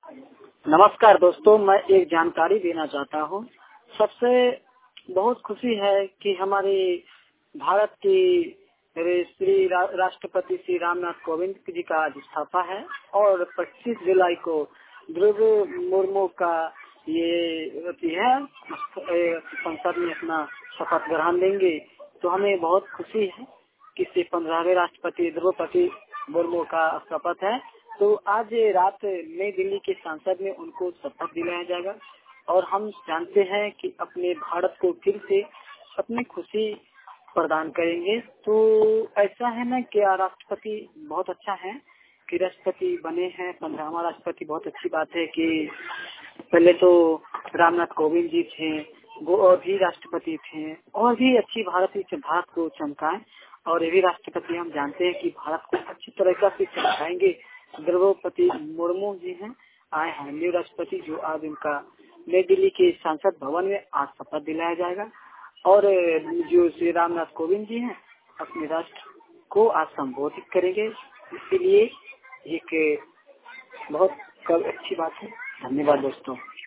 नमस्कार दोस्तों, मैं एक जानकारी देना चाहता हूँ। सबसे बहुत खुशी है कि हमारे भारत की राष्ट्रपति श्री रामनाथ कोविंद जी का आज स्थापना है और 25 जुलाई को द्रौपदी मुर्मू का ये है संसद में अपना शपथ ग्रहण लेंगे। तो हमें बहुत खुशी है कि 15वें राष्ट्रपति द्रौपदी मुर्मू का शपथ है। तो आज रात नई दिल्ली के संसद में उनको शपथ दिलाया जाएगा और हम जानते हैं कि अपने भारत को फिर से अपनी खुशी प्रदान करेंगे। तो ऐसा है ना कि राष्ट्रपति बहुत अच्छा है कि राष्ट्रपति बने हैं 15वां राष्ट्रपति। बहुत अच्छी बात है कि पहले तो रामनाथ कोविंद जी थे, वो और भी राष्ट्रपति थे और भी अच्छी भारत को चमकाए। और ये भी राष्ट्रपति हम जानते हैं कि भारत को अच्छी तरीके से चमकाएंगे। द्रौपदी मुर्मू जी हैं, आए हैं न्यू राष्ट्रपति, जो आज उनका नई दिल्ली के संसद भवन में आज शपथ दिलाया जाएगा। और जो श्री रामनाथ कोविंद जी हैं अपने राष्ट्र को आज संबोधित करेंगे। इसके लिए एक बहुत अच्छी बात है। धन्यवाद दोस्तों।